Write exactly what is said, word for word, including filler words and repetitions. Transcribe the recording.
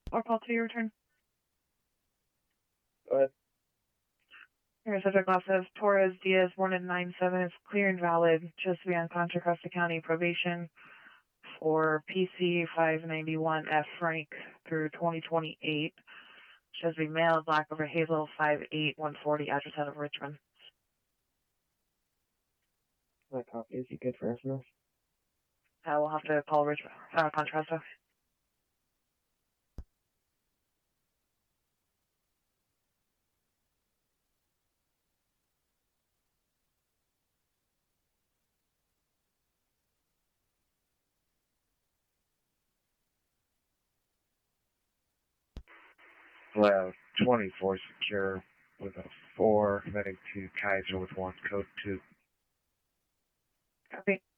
Or call to your return. Go ahead. Your subject law says Torres Diaz, born in nine seven, is clear and valid, chose to be on Contra Costa County probation for P C five ninety-one F Frank through twenty twenty-eight. Shows to be male, black over Hazel, five eight, one forty, address out of Richmond. My copy. Is he good for S M S? Uh, we'll have to call Richmond, uh, Contra Costa. Well, twenty-four secure with a four, heading to Kaiser with one, code two. Copy.